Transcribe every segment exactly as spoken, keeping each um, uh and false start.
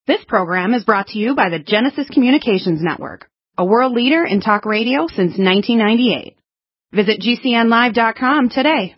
This program is brought to you by the Genesis Communications Network, a world leader in talk radio since nineteen ninety-eight. Visit G C N live dot com today.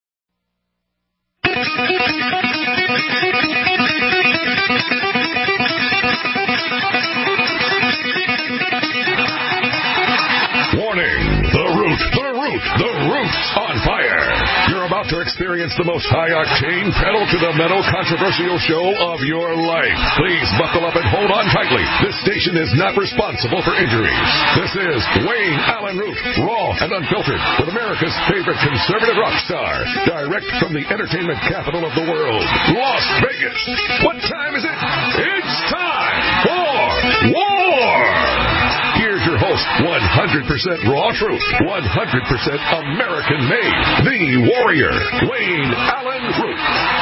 Warning! The Root, the Root, the Root's on fire! You're about to experience the most high-octane, pedal-to-the-metal controversial show of your life. Please buckle up and hold on tightly. This station is not responsible for injuries. This is Wayne Allen Root, raw and unfiltered, with America's favorite conservative rock star, direct from the entertainment capital of the world, Las Vegas. What time is it? It's time for war! Here's your host, one hundred percent raw truth, one hundred percent American-made, the warrior, Wayne Allen Root.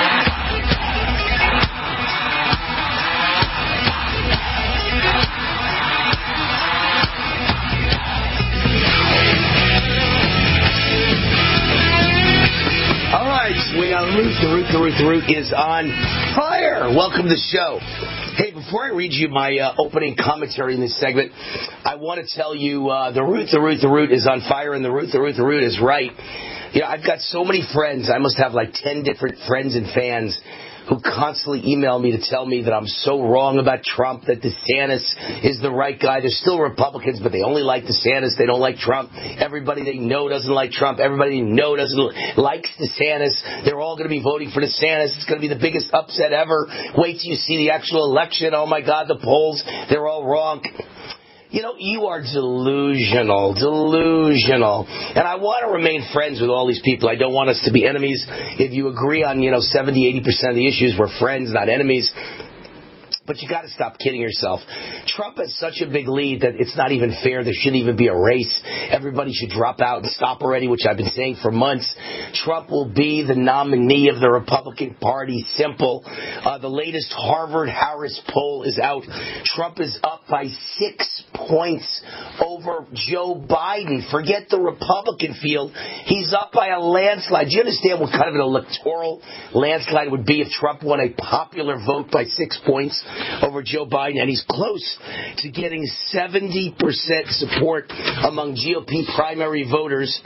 All right, Wayne Allen Root, the Root, the Root, the Root is on fire. Welcome to the show. Hey, before I read you my uh, opening commentary in this segment, I want to tell you uh, the Root, the Root, the Root is on fire, and the Root, the Root, the Root is right. You know, I've got so many friends. I must have like ten different friends and fans who constantly email me to tell me that I'm so wrong about Trump, that DeSantis is the right guy. They're still Republicans, but they only like DeSantis. They don't like Trump. Everybody they know doesn't like Trump. Everybody they know doesn't likes DeSantis. They're all going to be voting for DeSantis. It's going to be the biggest upset ever. Wait till you see the actual election. Oh, my God, the polls, they're all wrong. You know, you are delusional, delusional. And I want to remain friends with all these people. I don't want us to be enemies. If you agree on, you know, seventy, eighty percent of the issues, we're friends, not enemies. But you got to stop kidding yourself. Trump has such a big lead that it's not even fair. There shouldn't even be a race. Everybody should drop out and stop already, which I've been saying for months. Trump will be the nominee of the Republican Party. Simple. Uh, the latest Harvard-Harris poll is out. Trump is up by six points over Joe Biden. Forget the Republican field. He's up by a landslide. Do you understand what kind of an electoral landslide would be if Trump won a popular vote by six points over Joe Biden? And he's close to getting seventy percent support among G O P primary voters.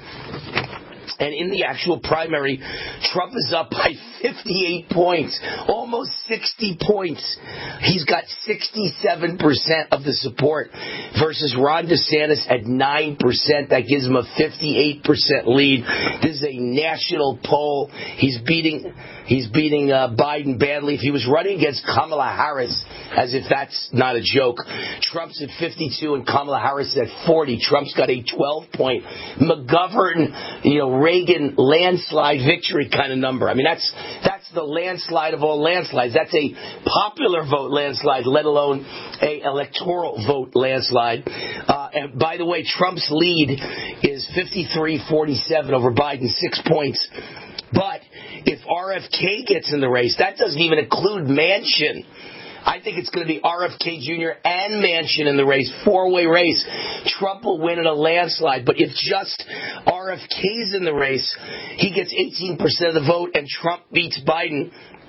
And in the actual primary, Trump is up by fifty-eight points, almost sixty points. He's got sixty-seven percent of the support versus Ron DeSantis at nine percent. That gives him a fifty-eight percent lead. This is a national poll. He's beating he's beating uh, Biden badly. If he was running against Kamala Harris, as if that's not a joke, Trump's at fifty-two and Kamala Harris is at forty. Trump's got a twelve-point McGovern, you know, Reagan landslide victory kind of number. I mean, that's that's the landslide of all landslides. That's a popular vote landslide, let alone a electoral vote landslide. Uh, and by the way, Trump's lead is fifty-three forty-seven over Biden, six points. But if R F K gets in the race, that doesn't even include Manchin. I think it's going to be R F K Junior and Manchin in the race, four-way race. Trump will win in a landslide. But if just R F K's in the race, he gets eighteen percent of the vote and Trump beats Biden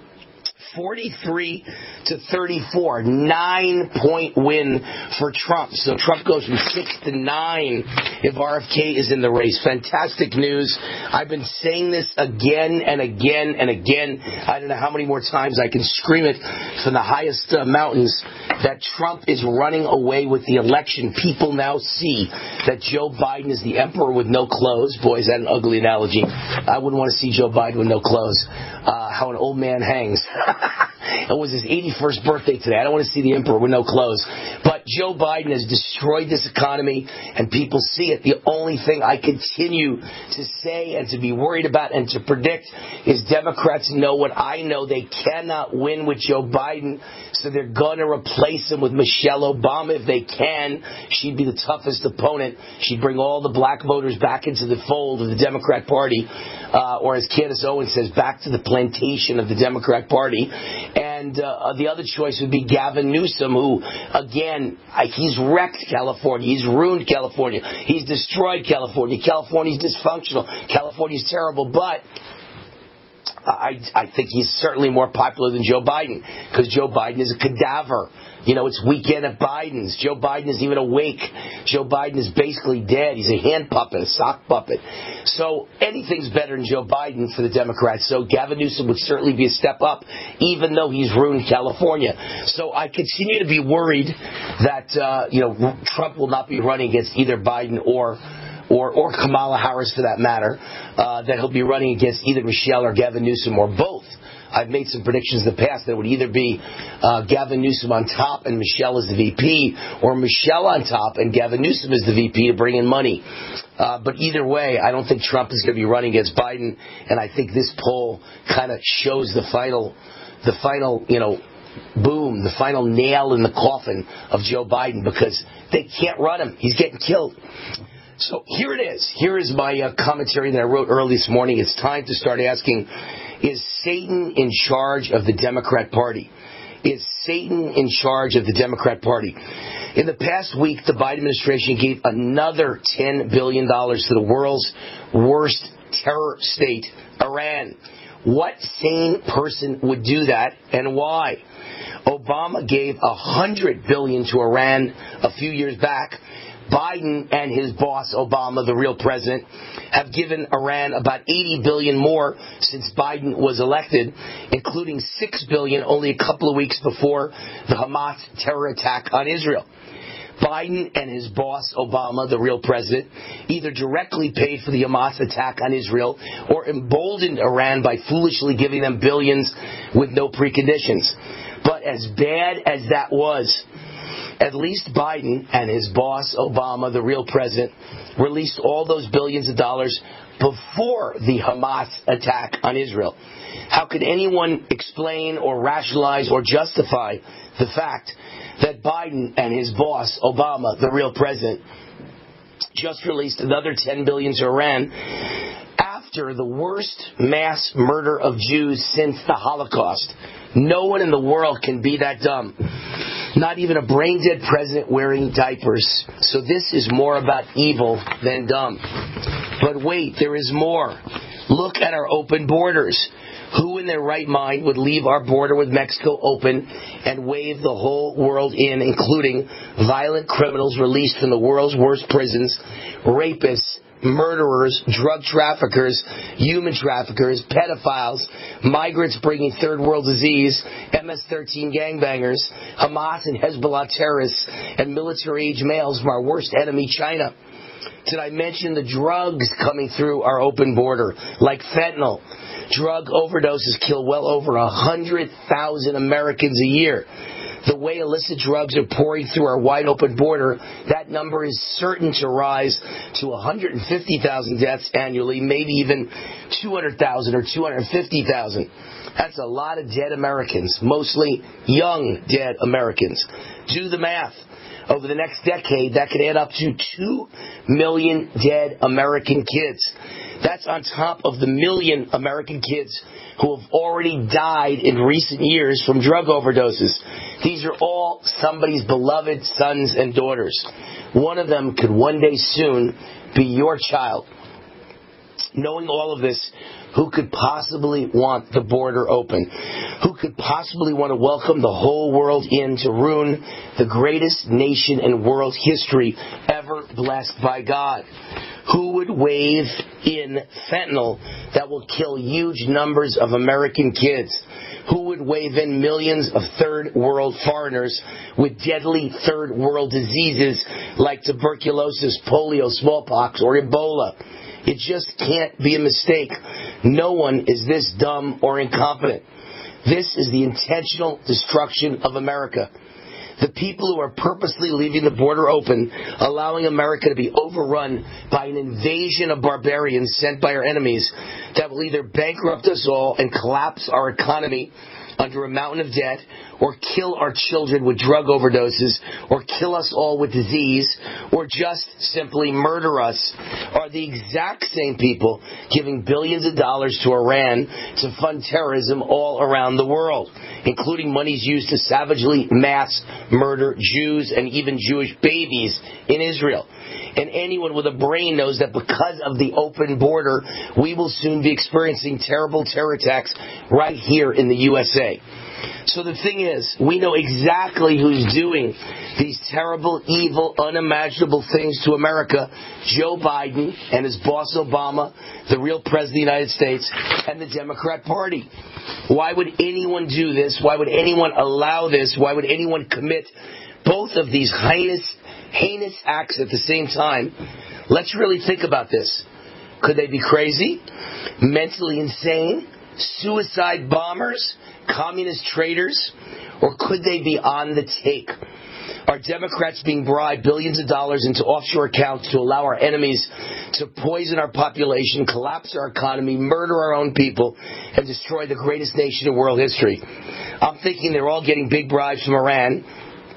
forty-three to thirty-four. Nine-point win for Trump. So Trump goes from six to nine if R F K is in the race. Fantastic news. I've been saying this again and again and again. I don't know how many more times I can scream it from the highest uh, mountains that Trump is running away with the election. People now see that Joe Biden is the emperor with no clothes. Boy, is that an ugly analogy. I wouldn't want to see Joe Biden with no clothes. Uh, how an old man hangs. It was his eighty-first birthday today. I don't want to see the emperor with no clothes. But Joe Biden has destroyed this economy, and people see it. The only thing I continue to say and to be worried about and to predict is Democrats know what I know. They cannot win with Joe Biden, so they're going to replace him with Michelle Obama if they can. She'd be the toughest opponent. She'd bring all the black voters back into the fold of the Democrat Party, uh, or as Candace Owens says, back to the plantation of the Democrat Party. And uh, the other choice would be Gavin Newsom, who, again, he's wrecked California. He's ruined California. He's destroyed California. California's dysfunctional. California's terrible. But I, I think he's certainly more popular than Joe Biden because Joe Biden is a cadaver. You know, it's weekend at Biden's. Joe Biden isn't even awake. Joe Biden is basically dead. He's a hand puppet, a sock puppet. So anything's better than Joe Biden for the Democrats. So Gavin Newsom would certainly be a step up, even though he's ruined California. So I continue to be worried that, uh, you know, Trump will not be running against either Biden or Or, or Kamala Harris, for that matter, uh, that he'll be running against either Michelle or Gavin Newsom or both. I've made some predictions in the past that it would either be uh, Gavin Newsom on top and Michelle as the V P, or Michelle on top and Gavin Newsom as the V P to bring in money. Uh, but either way, I don't think Trump is going to be running against Biden, and I think this poll kind of shows the final, the final, you know, boom, the final nail in the coffin of Joe Biden, because they can't run him. He's getting killed. So here it is. Here is my uh, commentary that I wrote early this morning. It's time to start asking, is Satan in charge of the Democrat Party? Is Satan in charge of the Democrat Party? In the past week, the Biden administration gave another ten billion dollars to the world's worst terror state, Iran. What sane person would do that, and why? Obama gave one hundred billion dollars to Iran a few years back. Biden and his boss, Obama, the real president, have given Iran about eighty billion dollars more since Biden was elected, including six billion dollars only a couple of weeks before the Hamas terror attack on Israel. Biden and his boss, Obama, the real president, either directly paid for the Hamas attack on Israel or emboldened Iran by foolishly giving them billions with no preconditions. But as bad as that was, at least Biden and his boss, Obama, the real president, released all those billions of dollars before the Hamas attack on Israel. How could anyone explain or rationalize or justify the fact that Biden and his boss, Obama, the real president, just released another ten billion dollars to Iran after the worst mass murder of Jews since the Holocaust? No one in the world can be that dumb. Not even a brain-dead president wearing diapers. So this is more about evil than dumb. But wait, there is more. Look at our open borders. Who in their right mind would leave our border with Mexico open and wave the whole world in, including violent criminals released from the world's worst prisons, rapists, murderers, drug traffickers, human traffickers, pedophiles, migrants bringing third world disease, M S thirteen gangbangers, Hamas and Hezbollah terrorists, and military-age males from our worst enemy, China? Did I mention the drugs coming through our open border, like fentanyl? Drug overdoses kill well over one hundred thousand Americans a year. The way illicit drugs are pouring through our wide-open border, that number is certain to rise to one hundred fifty thousand deaths annually, maybe even two hundred thousand or two hundred fifty thousand. That's a lot of dead Americans, mostly young dead Americans. Do the math. Over the next decade, that could add up to two million dead American kids. That's on top of the million American kids who have already died in recent years from drug overdoses. These are all somebody's beloved sons and daughters. One of them could one day soon be your child. Knowing all of this, who could possibly want the border open? Who could possibly want to welcome the whole world in to ruin the greatest nation in world history ever blessed by God? Who would wave in fentanyl that will kill huge numbers of American kids? Who would wave in millions of third world foreigners with deadly third world diseases like tuberculosis, polio, smallpox, or Ebola? It just can't be a mistake. No one is this dumb or incompetent. This is the intentional destruction of America. The people who are purposely leaving the border open, allowing America to be overrun by an invasion of barbarians sent by our enemies that will either bankrupt us all and collapse our economy under a mountain of debt, or kill our children with drug overdoses, or kill us all with disease, or just simply murder us, are the exact same people giving billions of dollars to Iran to fund terrorism all around the world. including monies used to savagely mass murder Jews and even Jewish babies in Israel. And anyone with a brain knows that because of the open border, we will soon be experiencing terrible terror attacks right here in the U S A. So the thing is, we know exactly who's doing these terrible, evil, unimaginable things to America. Joe Biden and his boss Obama, the real president of the United States, and the Democrat Party. Why would anyone do this? Why would anyone allow this? Why would anyone commit both of these heinous, heinous acts at the same time? Let's really think about this. Could they be crazy? Mentally insane? Suicide bombers? Communist traitors? Or could they be on the take? Are Democrats being bribed billions of dollars into offshore accounts to allow our enemies to poison our population, collapse our economy, murder our own people, and destroy the greatest nation in world history? I'm thinking they're all getting big bribes from Iran,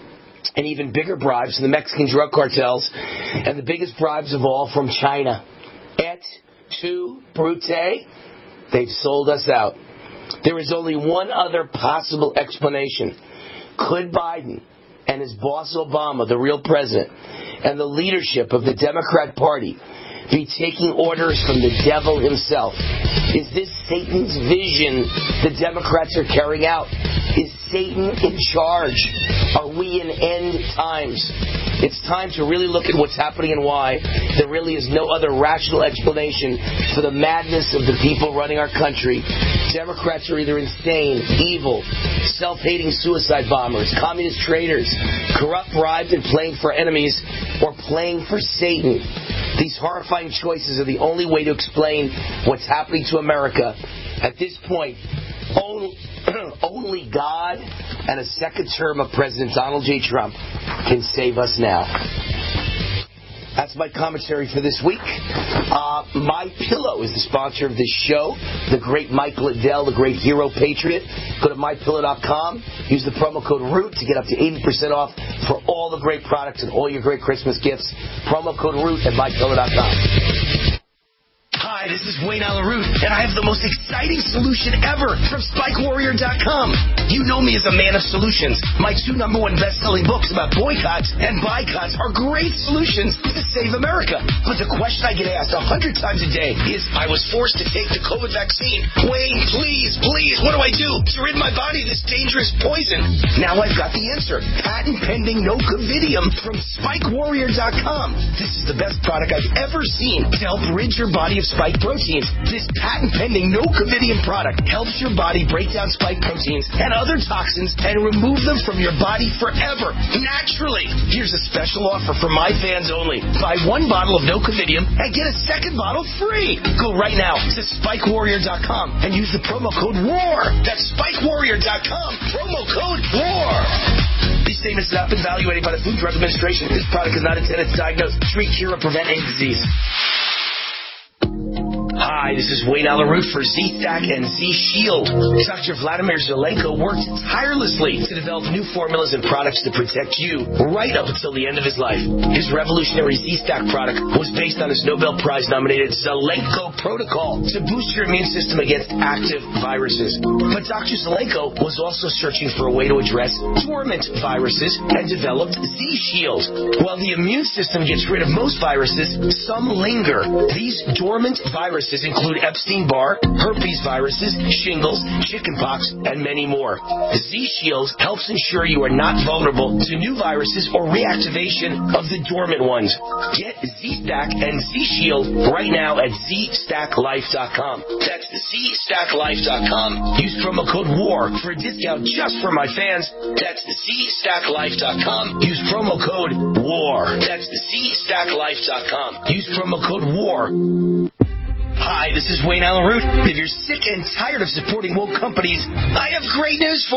and even bigger bribes from the Mexican drug cartels, and the biggest bribes of all from China. Et tu, Brute? They've sold us out. There is only one other possible explanation. Could Biden and his boss Obama, the real president, and the leadership of the Democrat Party be taking orders from the devil himself? Is this Satan's vision the Democrats are carrying out? Is Satan in charge? Are we in end times? It's time to really look at what's happening and why. There really is no other rational explanation for the madness of the people running our country. Democrats are either insane, evil, self-hating suicide bombers, communist traitors, corrupt, bribed, and playing for enemies, or playing for Satan. These horrifying choices are the only way to explain what's happening to America. At this point, only, only God and a second term of President Donald J. Trump can save us now. That's my commentary for this week. Uh, MyPillow is the sponsor of this show. The great Mike Liddell, the great hero patriot. Go to my pillow dot com. Use the promo code ROOT to get up to eighty percent off for all the great products and all your great Christmas gifts. Promo code ROOT at my pillow dot com. Hi, this is Wayne Allyn Root, and I have the most exciting solution ever from Spike Warrior dot com. You know me as a man of solutions. My two number one best-selling books about boycotts and boycotts are great solutions to save America. But the question I get asked a hundred times a day is, I was forced to take the COVID vaccine. Wayne, please, please, what do I do to rid my body of this dangerous poison? Now I've got the answer. Patent pending Nocovidium from Spike Warrior dot com. This is the best product I've ever seen to help rid your body of spike proteins. This patent-pending Nocovidium product helps your body break down spike proteins and other toxins and remove them from your body forever, naturally. Here's a special offer for my fans only. Buy one bottle of Nocovidium and get a second bottle free. Go right now to Spike Warrior dot com and use the promo code WAR. That's Spike Warrior dot com, promo code WAR. These statements have not been evaluated by the Food and Drug Administration. This product is not intended to diagnose, treat, cure, or prevent any disease. Hi, this is Wayne Allyn Root for Z-Stack and Z-Shield. Doctor Vladimir Zelenko worked tirelessly to develop new formulas and products to protect you right up until the end of his life. His revolutionary Z-Stack product was based on his Nobel Prize-nominated Zelenko Protocol to boost your immune system against active viruses. But Doctor Zelenko was also searching for a way to address dormant viruses and developed Z-Shield. While the immune system gets rid of most viruses, some linger. These dormant viruses include Epstein-Barr, herpes viruses, shingles, chickenpox, and many more. Z-Shield helps ensure you are not vulnerable to new viruses or reactivation of the dormant ones. Get Z-Stack and Z-Shield right now at Z Stack Life dot com. That's Z Stack Life dot com. Use promo code WAR for a discount just for my fans. That's Z Stack Life dot com. Use promo code WAR. That's Z Stack Life dot com. Use promo code WAR. Hi, this is Wayne Allyn Root. If you're sick and tired of supporting woke companies, I have great news for you.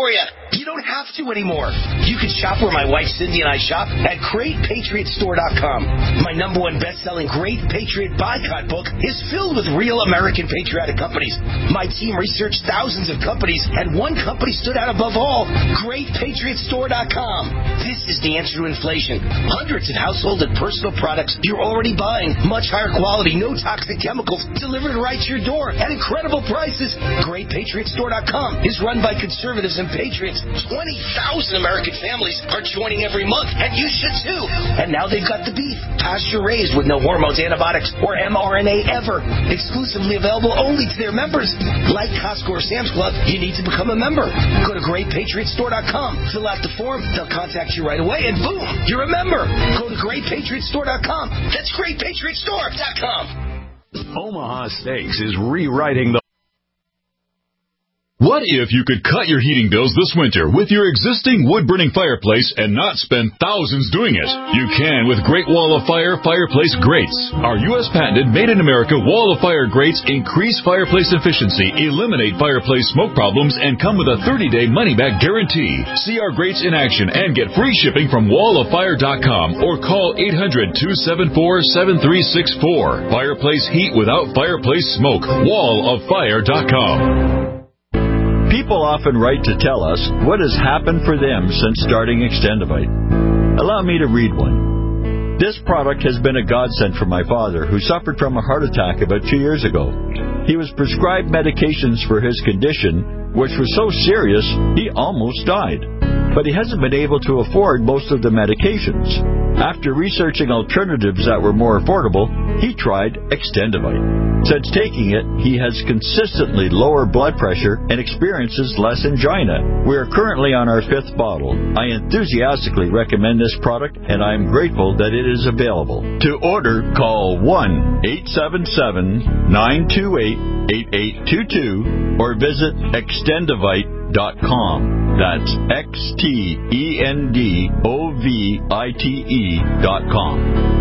You don't have to anymore. You can shop where my wife Cindy and I shop at Great Patriot Store dot com. My number one best-selling Great Patriot Boycott book is filled with real American patriotic companies. My team researched thousands of companies, and one company stood out above all, Great Patriot Store dot com. This is the answer to inflation. Hundreds of household and personal products you're already buying. Much higher quality, no toxic chemicals, delivered right to your door at incredible prices. Great Patriot Store dot com is run by conservatives and patriots. twenty thousand American families are joining every month, and you should too. And now they've got the beef, pasture-raised with no hormones, antibiotics, or M R N A ever. Exclusively available only to their members. Like Costco or Sam's Club, you need to become a member. Go to Great Patriot Store dot com, fill out the form, they'll contact you right away, and boom, you're a member. Go to Great Patriot Store dot com. That's Great Patriot Store dot com. Omaha Steaks is rewriting the... What if you could cut your heating bills this winter with your existing wood-burning fireplace and not spend thousands doing it? You can with Great Wall of Fire fireplace grates. Our U S patented made-in-America Wall of Fire grates increase fireplace efficiency, eliminate fireplace smoke problems, and come with a thirty-day money-back guarantee. See our grates in action and get free shipping from wall of fire dot com or call eight hundred, two seven four, seven three six four. Fireplace heat without fireplace smoke. wall of fire dot com. People often write to tell us what has happened for them since starting Extendivite. Allow me to read one. This product has been a godsend for my father, who suffered from a heart attack about two years ago. He was prescribed medications for his condition, which was so serious he almost died. But he hasn't been able to afford most of the medications. After researching alternatives that were more affordable, he tried Extendivite. Since taking it, he has consistently lower blood pressure and experiences less angina. We are currently on our fifth bottle. I enthusiastically recommend this product, and I am grateful that it is available. To order, call one eight seven seven, nine two eight, eight eight two two or visit extendivite dot com. That's X T E N D O V I T E dot com.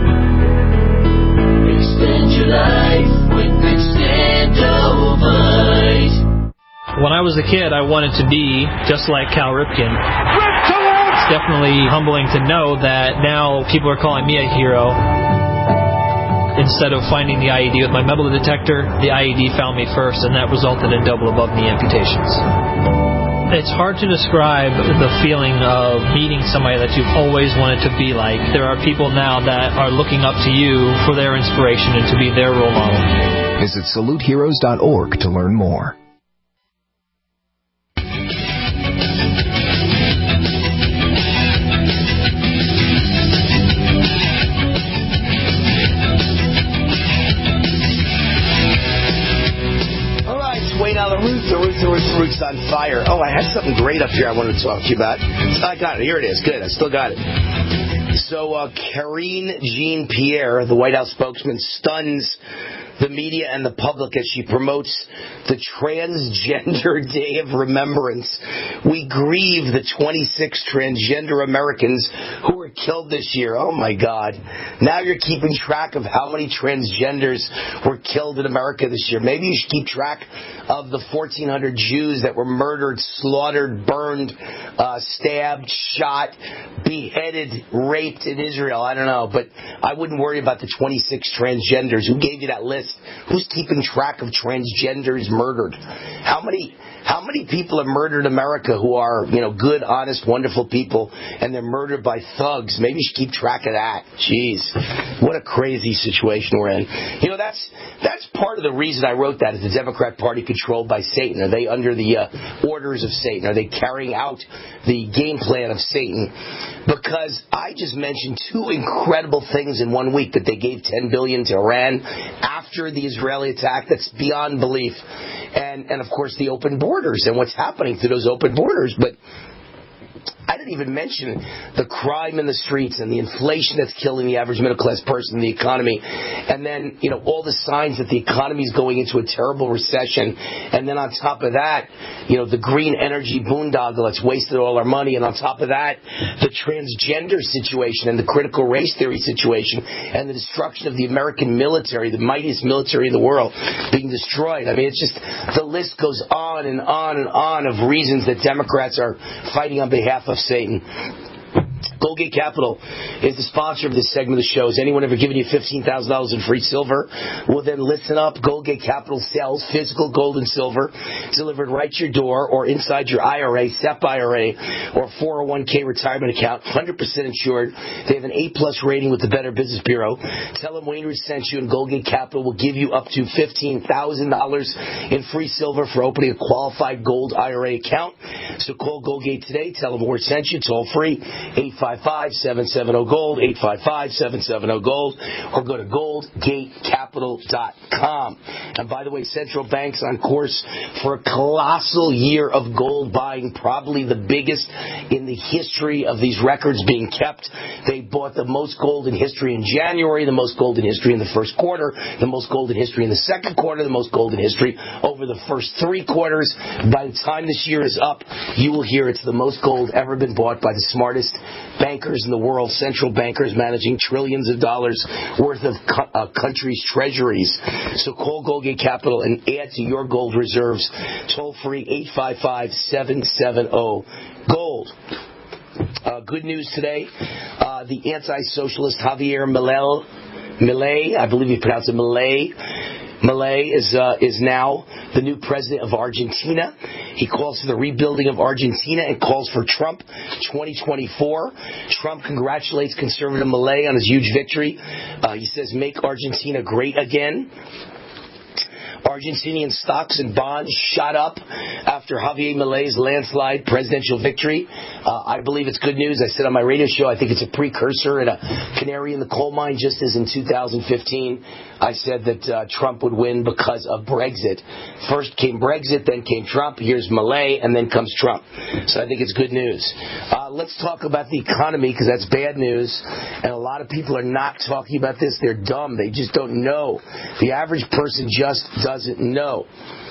Extend your life with Extendivite. When I was a kid, I wanted to be just like Cal Ripken. It's definitely humbling to know that now people are calling me a hero. Instead of finding the I E D with my metal detector, the I E D found me first, and that resulted in double above knee amputations. It's hard to describe the feeling of meeting somebody that you've always wanted to be like. There are people now that are looking up to you for their inspiration and to be their role model. Visit salute heroes dot org to learn more. The Root, the Root, the Root, the Root's on fire. Oh, I had something great up here I wanted to talk to you about. I got it. Here it is. Good. I still got it. So, uh, Karine Jean-Pierre, the White House spokesman, stuns the media and the public as she promotes the Transgender Day of Remembrance. We grieve the twenty-six transgender Americans who were killed this year. Oh, my God. Now you're keeping track of how many transgenders were killed in America this year. Maybe you should keep track of the fourteen hundred Jews that were murdered, slaughtered, burned, uh, stabbed, shot, beheaded, raped in Israel. I don't know. But I wouldn't worry about the twenty-six transgenders. Who gave you that list? Who's keeping track of transgenders murdered? How many how many people are murdered in America who are, you know, good, honest, wonderful people, and they're murdered by thugs? Maybe you should keep track of that. Jeez, what a crazy situation we're in. You know, that's that's part of the reason I wrote that. Is the Democrat Party controlled by Satan? Are they under the uh, orders of Satan? Are they carrying out the game plan of Satan? Because I just mentioned two incredible things in one week, that they gave ten billion dollars to Iran after the Israeli attack. That's beyond belief. And, and of course, the open borders and what's happening through those open borders. But I didn't even mention the crime in the streets and the inflation that's killing the average middle-class person in the economy. And then, you know, all the signs that the economy is going into a terrible recession. And then on top of that, you know, the green energy boondoggle that's wasted all our money. And on top of that, the transgender situation and the critical race theory situation and the destruction of the American military, the mightiest military in the world, being destroyed. I mean, it's just, the list goes on on and on and on of reasons that Democrats are fighting on behalf of Satan. Goldgate Capital is the sponsor of this segment of the show. Has anyone ever given you fifteen thousand dollars in free silver? Well, then listen up. Goldgate Capital sells physical gold and silver delivered right to your door or inside your I R A, S E P I R A, or four oh one k retirement account. one hundred percent insured. They have an A-plus rating with the Better Business Bureau. Tell them Wayne Root sent you, and Goldgate Capital will give you up to fifteen thousand dollars in free silver for opening a qualified gold I R A account. So call Goldgate today. Tell them Ward sent you. Toll free. eight five five, seven seven zero, GOLD, eight five five, seven seven zero, GOLD, or go to gold gate capital dot com. And by the way, central banks on course for a colossal year of gold buying, probably the biggest in the history of these records being kept. They bought the most gold in history in January, the most gold in history in the first quarter, the most gold in history in the second quarter, the most gold in history over the first three quarters. By the time this year is up, you will hear it's the most gold ever been bought by the smartest bankers in the world, central bankers managing trillions of dollars worth of co- uh, countries' treasuries. So call Goldgate Capital and add to your gold reserves. Toll free eight five five, seven seven zero, GOLD. Uh, good news today. Uh, the anti-socialist Javier Milei, Milei, I believe you pronounce it Milei, Milei is uh, is now the new president of Argentina. He calls for the rebuilding of Argentina and calls for Trump twenty twenty-four. Trump congratulates conservative Milei on his huge victory. Uh, he says, "Make Argentina great again." Argentinian stocks and bonds shot up after Javier Milei's landslide presidential victory. Uh, I believe it's good news. I said on my radio show, I think it's a precursor and a canary in the coal mine, just as in two thousand fifteen, I said that uh, Trump would win because of Brexit. First came Brexit, then came Trump. Here's Milei, and then comes Trump. So I think it's good news. Uh, let's talk about the economy, because that's bad news. And a lot of people are not talking about this. They're dumb. They just don't know. The average person just doesn't know.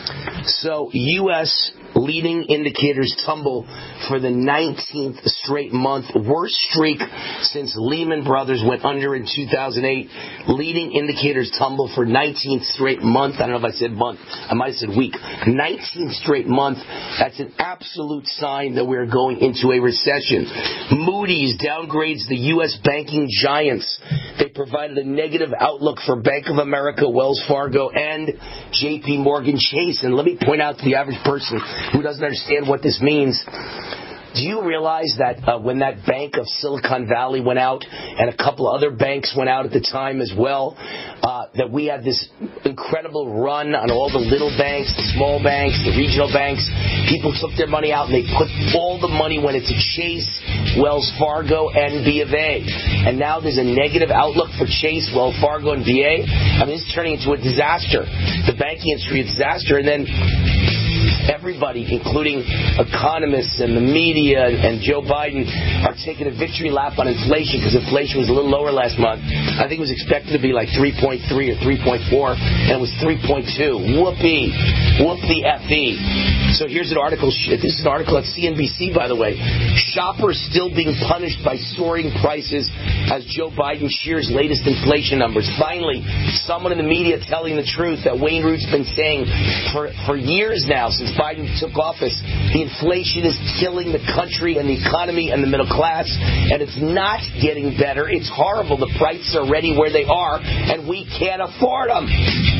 So U S leading indicators tumble for the nineteenth straight month. Worst streak since Lehman Brothers went under in two thousand eight. Leading indicators tumble for nineteenth straight month. I don't know if I said month. I might have said week. nineteenth straight month. That's an absolute sign that we're going into a recession. Moody's downgrades the U S banking giants. They provided a negative outlook for Bank of America, Wells Fargo, and J P Morgan Chase. And let me point out to the average person who doesn't understand what this means. Do you realize that uh, when that bank of Silicon Valley went out, and a couple other banks went out at the time as well, uh, that we had this incredible run on all the little banks, the small banks, the regional banks? People took their money out and they put all the money went into Chase, Wells Fargo, and B of A. And now there's a negative outlook for Chase, Wells Fargo, and B of A. I mean, it's turning into a disaster. The banking industry is a disaster, and then everybody, including economists and the media and Joe Biden, are taking a victory lap on inflation, because inflation was a little lower last month. I think it was expected to be like three point three or three point four, and it was three point two. Whoopee. Whoop the F E. So here's an article. This is an article at C N B C, by the way. Shoppers still being punished by soaring prices as Joe Biden shares latest inflation numbers. Finally, someone in the media telling the truth that Wayne Root's been saying for, for years now, since Biden took office. The inflation is killing the country and the economy and the middle class, and it's not getting better. It's horrible. The prices are already where they are, and we can't afford them.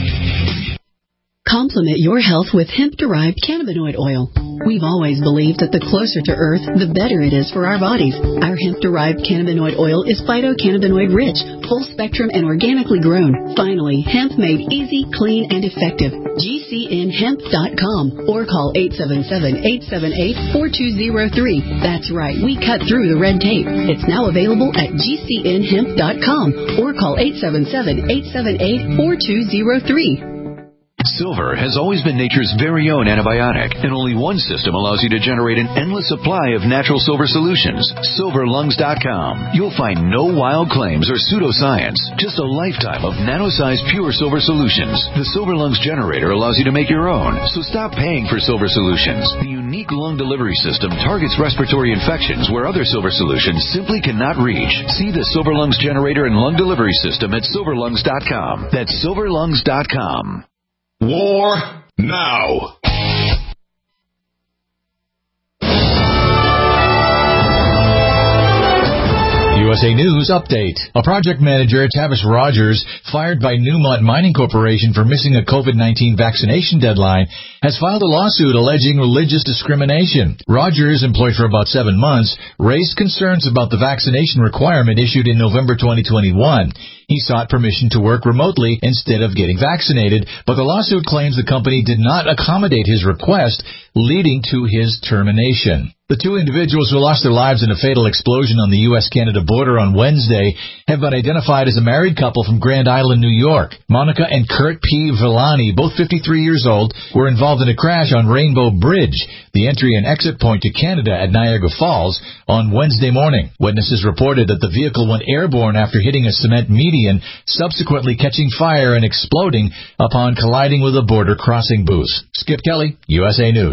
Complement your health with hemp-derived cannabinoid oil. We've always believed that the closer to Earth, the better it is for our bodies. Our hemp-derived cannabinoid oil is phytocannabinoid-rich, full-spectrum, and organically grown. Finally, hemp made easy, clean, and effective. G C N hemp dot com or call eight seven seven, eight seven eight, four two zero three. That's right, we cut through the red tape. It's now available at G C N hemp dot com or call eight seven seven, eight seven eight, four two zero three. Silver has always been nature's very own antibiotic, and only one system allows you to generate an endless supply of natural silver solutions. silver lungs dot com. You'll find no wild claims or pseudoscience, just a lifetime of nano-sized pure silver solutions. The Silver Lungs generator allows you to make your own, so stop paying for silver solutions. The unique lung delivery system targets respiratory infections where other silver solutions simply cannot reach. See the Silver Lungs generator and lung delivery system at silver lungs dot com. That's silver lungs dot com. War now. U S A News Update. A project manager at Tavis Rogers, fired by Newmont Mining Corporation for missing a COVID nineteen vaccination deadline, has filed a lawsuit alleging religious discrimination. Rogers, employed for about seven months, raised concerns about the vaccination requirement issued in November twenty twenty-one. He sought permission to work remotely instead of getting vaccinated, but the lawsuit claims the company did not accommodate his request, leading to his termination. The two individuals who lost their lives in a fatal explosion on the U S Canada border on Wednesday have been identified as a married couple from Grand Island, New York. Monica and Kurt P. Villani, both fifty-three years old, were involved in a crash on Rainbow Bridge, the entry and exit point to Canada at Niagara Falls, on Wednesday morning. Witnesses reported that the vehicle went airborne after hitting a cement median, subsequently catching fire and exploding upon colliding with a border crossing booth. Skip Kelly, U S A News.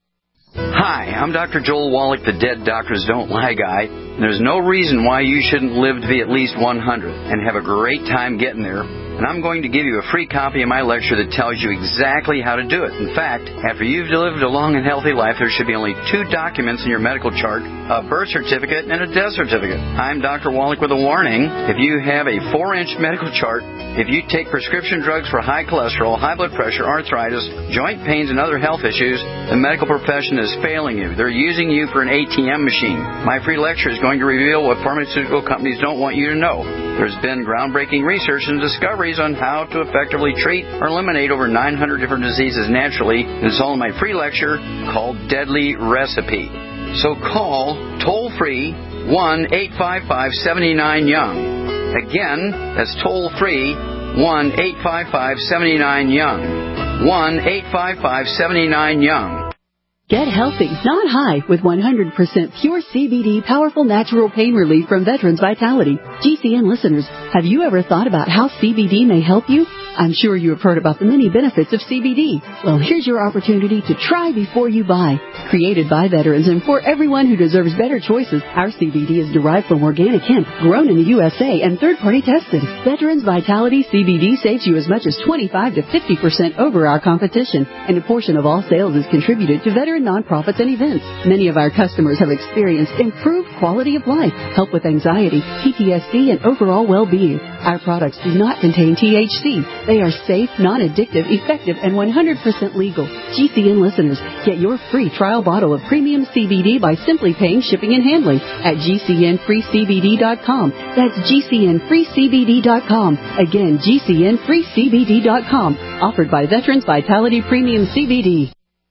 Hi, I'm Doctor Joel Wallach, the Dead Doctors Don't Lie guy. There's no reason why you shouldn't live to be at least one hundred and have a great time getting there. And I'm going to give you a free copy of my lecture that tells you exactly how to do it. In fact, after you've lived a long and healthy life, there should be only two documents in your medical chart, a birth certificate and a death certificate. I'm Doctor Wallach with a warning. If you have a four-inch medical chart, if you take prescription drugs for high cholesterol, high blood pressure, arthritis, joint pains, and other health issues, the medical profession is failing you. They're using you for an A T M machine. My free lecture is going to reveal what pharmaceutical companies don't want you to know. There's been groundbreaking research and discoveries on how to effectively treat or eliminate over nine hundred different diseases naturally. It's all in my free lecture called Deadly Recipe. So call toll-free one eight five five, seven nine, young. Again, that's toll-free one eight five five, seven nine, young. one eight five five, seven nine, young. Get healthy, not high, with one hundred percent pure C B D powerful natural pain relief from Veterans Vitality. G C N listeners, have you ever thought about how C B D may help you? I'm sure you have heard about the many benefits of C B D. Well, here's your opportunity to try before you buy. Created by veterans and for everyone who deserves better choices, our C B D is derived from organic hemp, grown in the U S A and third-party tested. Veterans Vitality C B D saves you as much as twenty-five to fifty percent over our competition, and a portion of all sales is contributed to veteran nonprofits and events. Many of our customers have experienced improved quality of life, help with anxiety, P T S D, and overall well-being. Our products do not contain T H C. They are safe, non-addictive, effective, and one hundred percent legal. G C N listeners, get your free trial bottle of premium C B D by simply paying shipping and handling at G C N free C B D dot com. That's G C N free C B D dot com. Again, G C N free C B D dot com. Offered by Veterans Vitality Premium C B D.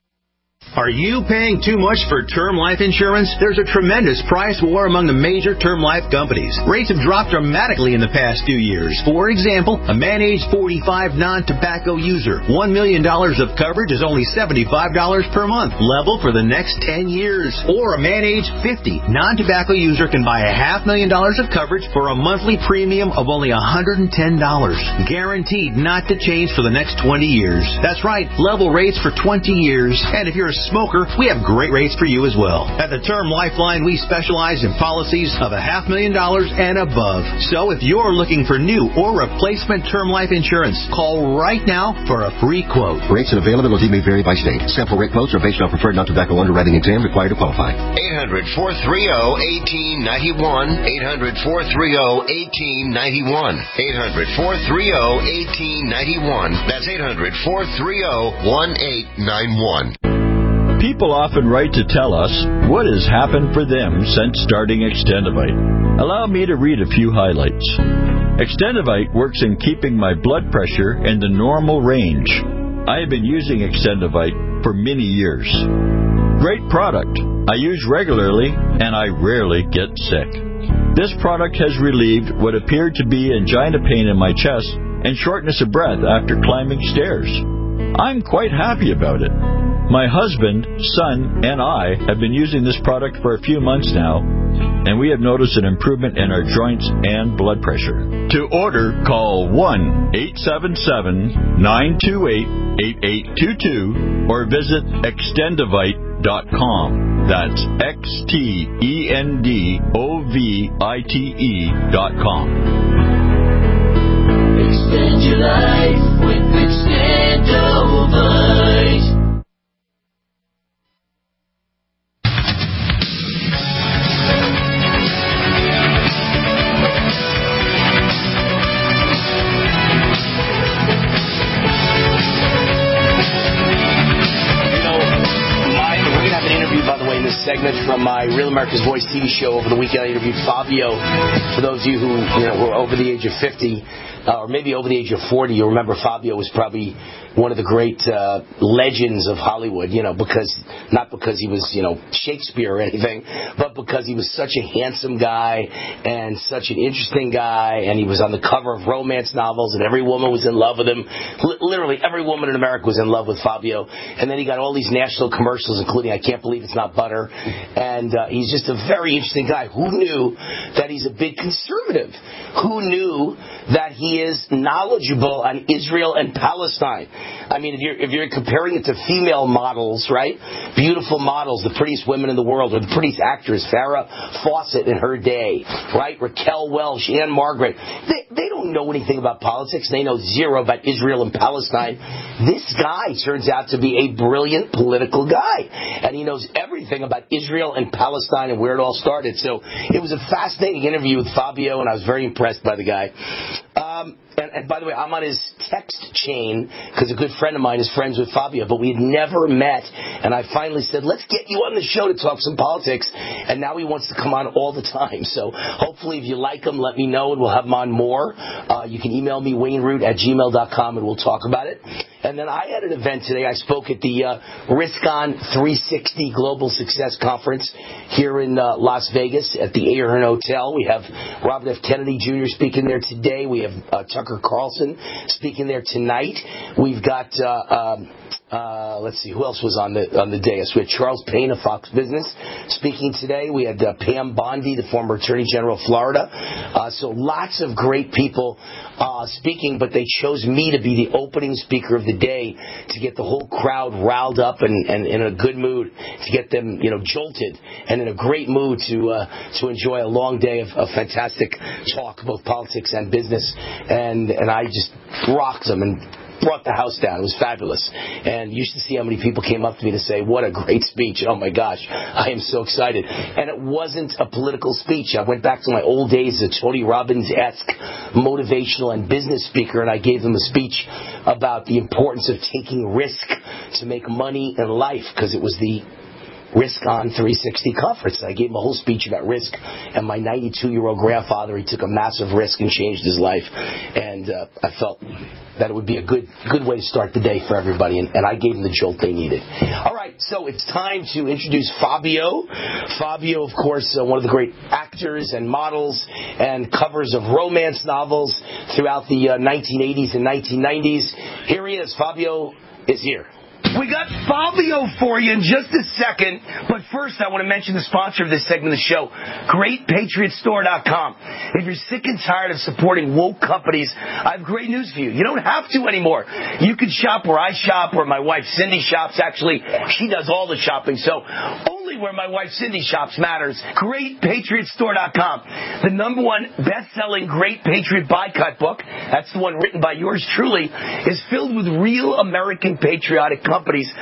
Are you paying too much for term life insurance? There's a tremendous price war among the major term life companies. Rates have dropped dramatically in the past few years. For example, a man age forty-five non-tobacco user, one million dollars of coverage is only seventy-five dollars per month, level for the next ten years. Or a man age fifty non-tobacco user can buy a half million dollars of coverage for a monthly premium of only one hundred ten dollars. Guaranteed not to change for the next twenty years. That's right, level rates for twenty years. And if you're a smoker, we have great rates for you as well. At the Term Lifeline, we specialize in policies of a half million dollars and above. So if you're looking for new or replacement term life insurance, call right now for a free quote. Rates and availability may vary by state. Sample rate quotes are based on preferred non-tobacco underwriting exam required to qualify. eight hundred, four three zero, one eight nine one. eight hundred, four three zero, one eight nine one. eight hundred, four three zero, one eight nine one. That's eight hundred, four three zero, one eight nine one. People often write to tell us what has happened for them since starting Extendivite. Allow me to read a few highlights. Extendivite works in keeping my blood pressure in the normal range. I have been using Extendivite for many years. Great product. I use regularly and I rarely get sick. This product has relieved what appeared to be angina pain in my chest and shortness of breath after climbing stairs. I'm quite happy about it. My husband, son, and I have been using this product for a few months now, and we have noticed an improvement in our joints and blood pressure. To order, call one eight seven seven, nine two eight, eight eight two two or visit extendivite dot com. That's X T E N D O V I T E dot com. Extend your life with Extendivite. my Real America's Voice T V show over the weekend. I interviewed Fabio. For those of you who, you know, were over the age of fifty, uh, or maybe over the age of forty, you'll remember Fabio was probably one of the great uh, legends of Hollywood, you know, because, not because he was, you know, Shakespeare or anything, but because he was such a handsome guy and such an interesting guy, and he was on the cover of romance novels, and every woman was in love with him. L- literally, every woman in America was in love with Fabio. And then he got all these national commercials, including I Can't Believe It's Not Butter. And uh, he's just a very interesting guy. Who knew that he's a big conservative? Who knew that he is knowledgeable on Israel and Palestine? I mean, if you're if you're comparing it to female models, right? Beautiful models, the prettiest women in the world, or the prettiest actress, Farrah Fawcett in her day, right? Raquel Welch, Anne Margaret. They they don't know anything about politics. They know zero about Israel and Palestine. This guy turns out to be a brilliant political guy, and he knows everything about Israel and Palestine and where it all started. So it was a fascinating interview with Fabio, and I was very impressed by the guy. Um, and, and by the way, I'm on his text chain because a good friend of mine is friends with Fabio, but we had never met. And I finally said, let's get you on the show to talk some politics. And now he wants to come on all the time. So hopefully if you like him, let me know and we'll have him on more. Uh, you can email me, wayne root at gmail dot com, and we'll talk about it. And then I had an event today. I spoke at the uh, Risk-On three sixty Global Success Conference here in uh, Las Vegas at the Ahern Hotel. We have Robert F. Kennedy Junior speaking there today. We have uh, Tucker Carlson speaking there tonight. We've got, uh, um, uh, let's see, who else was on the on the dais? We had Charles Payne of Fox Business speaking today. We had uh, Pam Bondi, the former Attorney General of Florida. Uh, so lots of great people uh, speaking, but they chose me to be the opening speaker of the day to get the whole crowd riled up and, and in a good mood, to get them, you know, jolted and in a great mood to uh, to enjoy a long day of, of fantastic talk, both politics and business. And and I just rocked them and brought the house down. It was fabulous. And you should see how many people came up to me to say, what a great speech. Oh, my gosh. I am so excited. And it wasn't a political speech. I went back to my old days as a Tony Robbins-esque motivational and business speaker, and I gave them a speech about the importance of taking risk to make money in life, because it was the Risk-On three sixty conference. I gave him a whole speech about risk, and my ninety-two-year-old grandfather, he took a massive risk and changed his life, and uh, I felt that it would be a good good way to start the day for everybody, and, and I gave them the jolt they needed. All right, so it's time to introduce Fabio. Fabio, of course, uh, one of the great actors and models and covers of romance novels throughout the uh, nineteen eighties and nineteen nineties. Here he is. Fabio is here. We got Fabio for you in just a second, but first I want to mention the sponsor of this segment of the show, Great Patriot Store dot com. If you're sick and tired of supporting woke companies, I have great news for you. You don't have to anymore. You can shop where I shop, where my wife Cindy shops. Actually, she does all the shopping, so only where my wife Cindy shops matters. Great Patriot Store dot com. The number one best-selling Great Patriot Buy Cut book, that's the one written by yours truly, is filled with real American patriotic companies.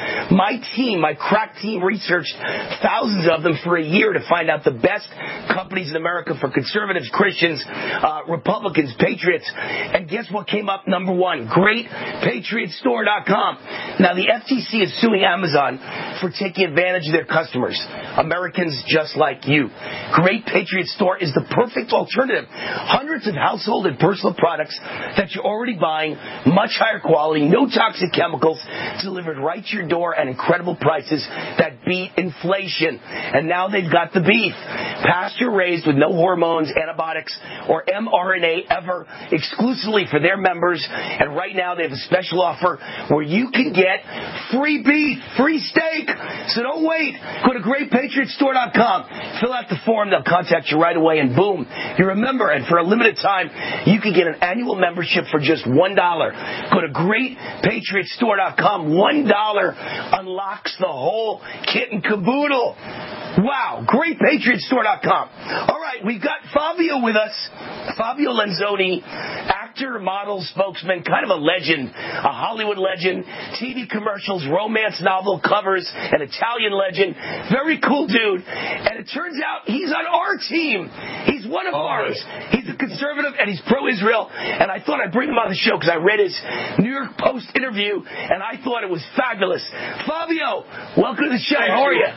My team, my crack team, researched thousands of them for a year to find out the best companies in America for conservatives, Christians, uh, Republicans, patriots. And guess what came up number one? Great Patriot Store dot com. Now, the F T C is suing Amazon for taking advantage of their customers, Americans just like you. Great Patriot Store is the perfect alternative. Hundreds of household and personal products that you're already buying, much higher quality, no toxic chemicals, delivered right to your door at incredible prices that beat inflation. And now they've got the beef. Pasture raised with no hormones, antibiotics, or mRNA ever, exclusively for their members. And right now they have a special offer where you can get free beef, free steak. So don't wait. Go to Great Patriot Store dot com. Fill out the form. They'll contact you right away, and boom, you're a member. And for a limited time, you can get an annual membership for just one dollar. Go to Great Patriot Store dot com. One dollar unlocks the whole kit and caboodle. Wow. Great Patriot Store dot com. All right, we've got Fabio with us. Fabio Lanzoni, actor, model, spokesman, kind of a legend, a Hollywood legend, T V commercials, romance novel covers, an Italian legend. Very cool dude. And it turns out he's on our team. He's one of ours. He's a conservative and he's pro-Israel. And I thought I'd bring him on the show because I read his New York Post interview and I thought it was fabulous. Fabio, welcome to the show. How are you?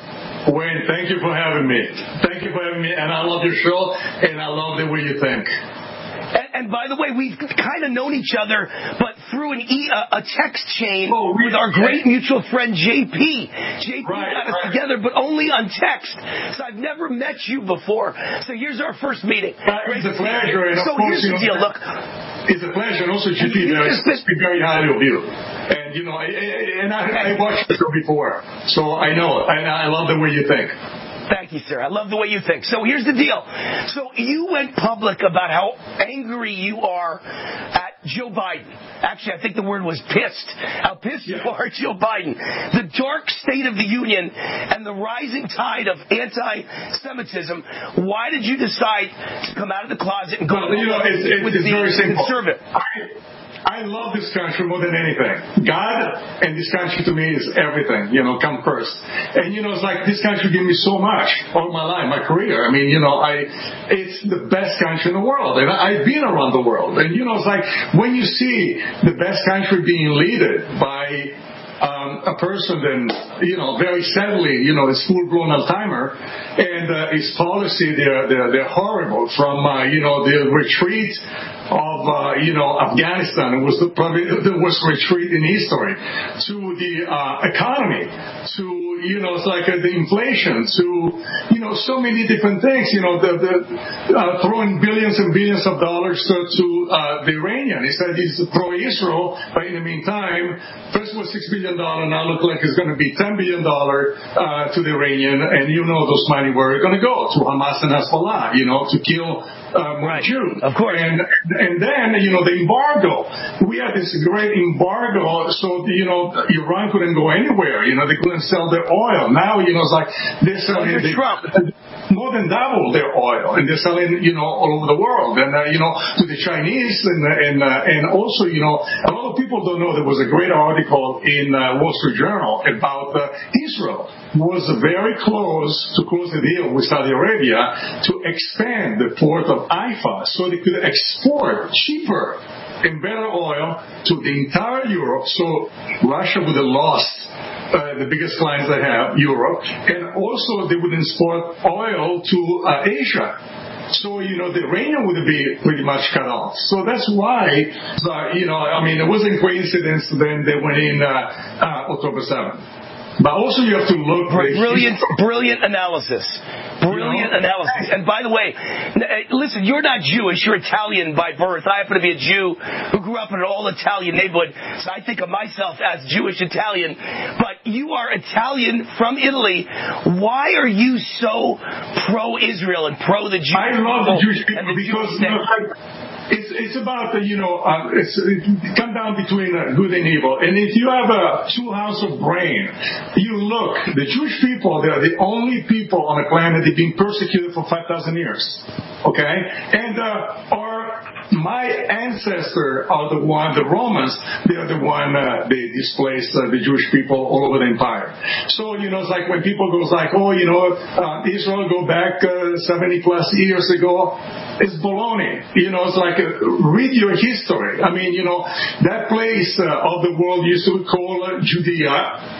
Wayne, thank you for having me. Thank you for having me, and I love your show, and I love the way you think. And, and by the way, we've kind of known each other, but through an e, a, a text chain oh, with our great mutual friend J P. J P right, got us right. together, but only on text. So I've never met you before. So here's our first meeting. Uh, it's a pleasure. And so of course, here's the deal. Look, it's a pleasure, and also J P speaks very highly of you. And you know, I, I, and I, I watched the show before, so I know, and I love the way you think. Thank you, sir. I love the way you think. So here's the deal. So you went public about how angry you are at Joe Biden. Actually, I think the word was pissed. How pissed yeah. you are at Joe Biden. The dark state of the union and the rising tide of anti-Semitism. Why did you decide to come out of the closet and go well, you know, it's, it's, with it's the very simple. conservative? I, I love this country more than anything. God and this country to me is everything, you know, come first. And, you know, it's like this country gave me so much all my life, my career. I mean, you know, I it's the best country in the world. And I've been around the world. And, you know, it's like when you see the best country being led by Um, a person then, you know, very sadly, you know, is full-blown Alzheimer, and uh, his policy, they're, they're, they're horrible, from, uh, you know, the retreat of, uh, you know, Afghanistan. It was the, probably the worst retreat in history, to the uh, economy, to, you know, it's like uh, the inflation, to, you know, so many different things, you know, the, the uh, throwing billions and billions of dollars to, to uh, the Iranian. He said he's pro-Israel, but in the meantime, first was six billion dollars, now look like it's going to be ten billion dollars uh, to the Iranian, and you know those money where it's going to go, to Hamas and Hezbollah, you know, to kill uh, more right. Jews. Of course. And, and then, you know, the embargo. We had this great embargo, so, you know, Iran couldn't go anywhere. You know, they couldn't sell their oil. Now, you know, it's like they're selling Under they, Trump. more than double their oil, and they're selling, you know, all over the world, and uh, you know, to the Chinese, and and uh, and also, you know, a lot of people don't know there was a great article in uh, Wall Street Journal about uh, Israel was very close to close the deal with Saudi Arabia to expand the port of Haifa so they could export cheaper and better oil to the entire Europe. So Russia would have lost Uh, the biggest clients they have, Europe, and also they would export oil to uh, Asia. So, you know, the Iranian would be pretty much cut off. So that's why, uh, you know, I mean, it wasn't coincidence then they went in uh, uh, October seventh. But also you have to look... Brilliant, brilliant analysis. Brilliant you know? analysis. And by the way, listen, you're not Jewish. You're Italian by birth. I happen to be a Jew who grew up in an all-Italian neighborhood, so I think of myself as Jewish-Italian. But you are Italian from Italy. Why are you so pro-Israel and pro the Jewish people? I love the Jewish people the because... Jewish you know, It's it's about uh, you know uh, it's it come down between uh, good and evil, and if you have a two house of brain, you look the Jewish people, they are the only people on the planet that have been persecuted for five thousand years, okay, and uh, our my ancestor are the one the Romans they are the one uh, they displaced uh, the Jewish people all over the empire. So you know it's like when people goes like oh you know uh, Israel go back uh, seventy plus years ago, it's baloney. You know it's like read your history. I mean, you know, that place uh, of the world used to be called uh, Judea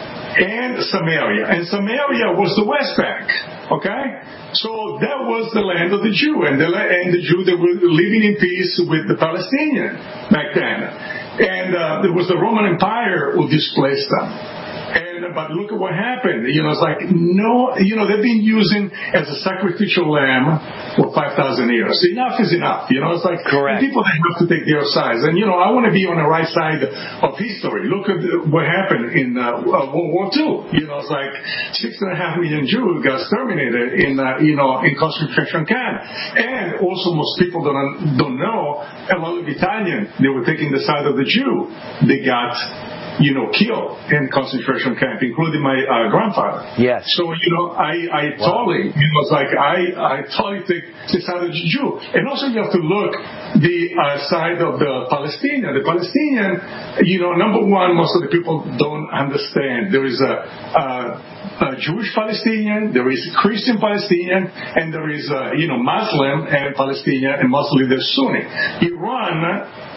and Samaria. And Samaria was the West Bank, okay? So that was the land of the Jew. And the, and the Jew, they were living in peace with the Palestinian back then. And uh, there was the Roman Empire who displaced them. And, but look at what happened. You know, it's like, no, you know, they've been using as a sacrificial lamb for five thousand years. Enough is enough. You know, it's like, correct. People that have to take their sides. And, you know, I want to be on the right side of history. Look at what happened in uh, World War Two. You know, it's like six and a half million Jews got exterminated in, uh, you know, in concentration camp. And also most people don't, don't know, a lot of Italians, they were taking the side of the Jew. They got... you know, killed in concentration camp, including my uh, grandfather. Yes. So, you know, I, I wow. totally, you know, it's like I, I totally take the side of the Jew. And also you have to look the uh, side of the Palestinian. The Palestinian, you know, number one, most of the people don't understand. There is a, a Uh, Jewish Palestinian, there is Christian Palestinian, and there is, uh, you know, Muslim and Palestinian, and mostly they're Sunni. Iran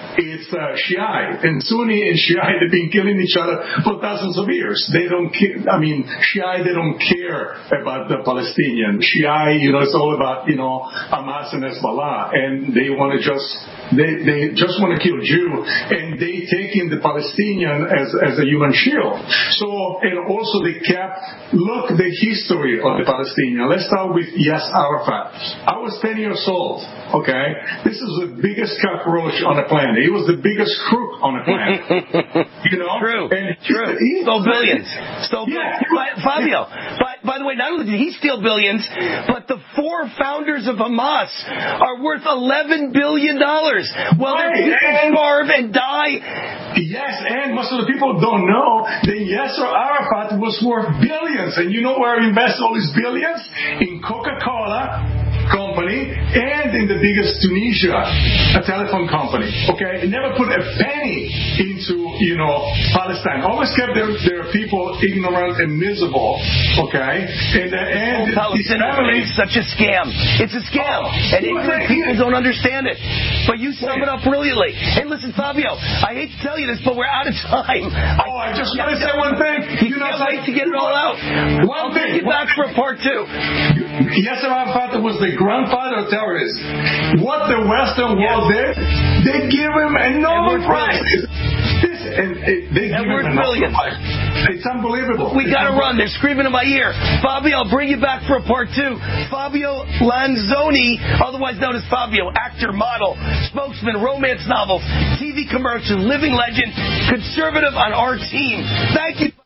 it's uh, Shiite. And Sunni and Shiite have been killing each other for thousands of years. They don't care. I mean, Shiite, they don't care about the Palestinian. Shiite, you know, it's all about, you know, Hamas and Hezbollah. And they want to just, they, they just want to kill Jew. And they taking the Palestinian as, as a human shield. So, and also they kept, look, the history of the Palestinian. Let's start with Yasser Arafat. I was ten years old, okay? This is the biggest cockroach on the planet. He was the biggest crook on the planet. You know? True. And True. He stole billions. Stole yeah, billions. By, Fabio, by, by the way, not only did he steal billions, but the four founders of Hamas are worth eleven billion dollars. Well, right. they're people and, starve and die. Yes, and most of the people don't know that Yasser Arafat was worth billions. And you know where he invested all his billions? In Coca-Cola company and in the biggest Tunisia, a telephone company. Okay, he never put a penny into, you know, Palestine. Always kept their, their people ignorant and miserable. Okay, and the end, oh, his family. It's such a scam. It's a scam, oh, and ignorant people don't understand it. But you sum it up brilliantly. And listen, Fabio, I hate to tell you this, but we're out of time. Oh, I, I just want to say one thing. You, you can't wait to get it all out. One I'll thing. Take it back for a part two. Yasser Arafat was the grandfather of terrorists. What the Western world did, they give him a Nobel Prize. This, and, and they give him a Nobel Prize. It's unbelievable. We got to run. They're screaming in my ear. Fabio, I'll bring you back for a part two. Fabio Lanzoni, otherwise known as Fabio, actor, model, spokesman, romance novels, T V commercial, living legend, conservative on our team. Thank you.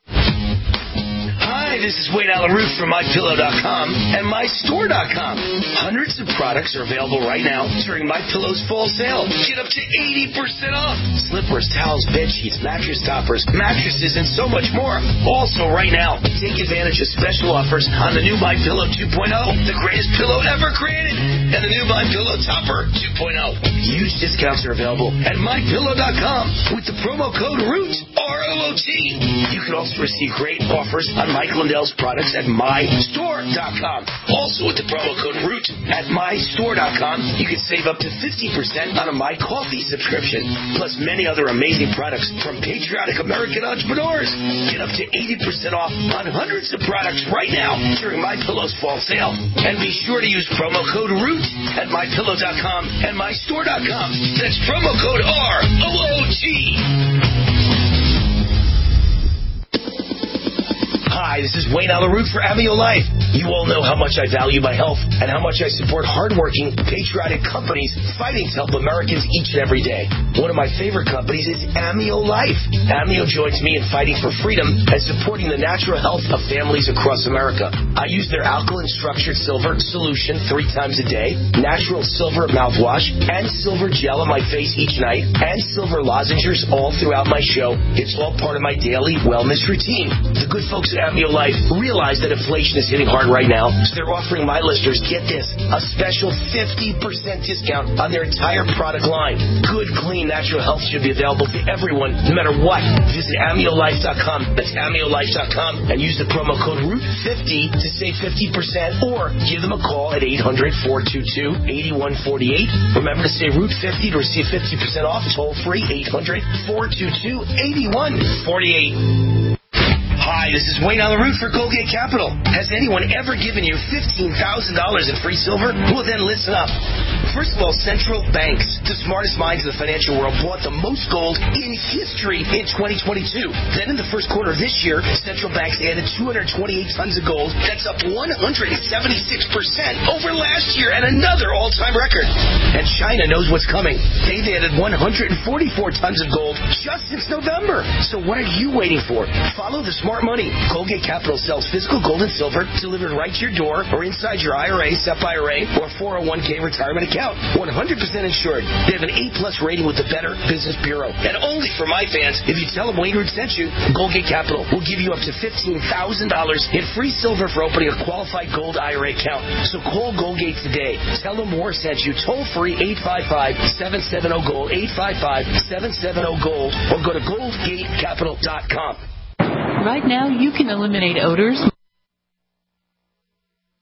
Hi, this is Wayne Alaroot from My Pillow dot com and My Store dot com. Hundreds of products are available right now during MyPillow's fall sale. Get up to eighty percent off. Slippers, towels, bed sheets, mattress toppers, mattresses, and so much more. Also right now, take advantage of special offers on the new MyPillow two point oh, the greatest pillow ever created, and the new MyPillow Topper two point oh. Huge discounts are available at My Pillow dot com with the promo code ROOT, R O O T. You can also receive great offers on Michael Lindell's products at My Store dot com. Also with the promo code ROOT at My Store dot com, you can save up to fifty percent on a My Coffee subscription, plus many other amazing products from patriotic American entrepreneurs. Get up to eighty percent off on hundreds of products right now during MyPillow's fall sale. And be sure to use promo code ROOT at My Pillow dot com and My Store dot com. That's promo code R O O T. Hi, this is Wayne Alaroot for Amio Life. You all know how much I value my health and how much I support hardworking, patriotic companies fighting to help Americans each and every day. One of my favorite companies is Amio Life. Amio joins me in fighting for freedom and supporting the natural health of families across America. I use their alkaline structured silver solution three times a day, natural silver mouthwash, and silver gel on my face each night, and silver lozenges all throughout my show. It's all part of my daily wellness routine. The good folks at Amio Life realize that inflation is hitting hard right now, so they're offering my listeners, get this, a special fifty percent discount on their entire product line. Good, clean, natural health should be available to everyone, no matter what. Visit Amio Life dot com. That's Amio Life dot com and use the promo code Root fifty to save fifty percent, or give them a call at eight hundred, four two two, eight one four eight. Remember to say Root fifty to receive fifty percent off. Toll free, eight hundred, four two two, eight one four eight. Hi, this is Wayne Alaroot for Colgate Capital. Has anyone ever given you fifteen thousand dollars in free silver? Well, then listen up. First of all, central banks, the smartest minds in the financial world, bought the most gold in history in twenty twenty-two. Then in the first quarter of this year, central banks added two hundred twenty-eight tons of gold. That's up one hundred seventy-six percent over last year and another all-time record. And China knows what's coming. They've added one hundred forty-four tons of gold just since November. So what are you waiting for? Follow the smart money. Colgate Capital sells physical gold and silver delivered right to your door or inside your I R A, S E P I R A, or four oh one k retirement account. one hundred percent insured. They have an A-plus rating with the Better Business Bureau. And only for my fans, if you tell them Wayne Root sent you, Colgate Capital will give you up to fifteen thousand dollars in free silver for opening a qualified gold I R A account. So call Colgate today. Tell them Moore sent you. Toll free eight five five, seven seven zero, GOLD, eight five five, seven seven zero, GOLD, or go to gold gate capital dot com. Right now, you can eliminate odors,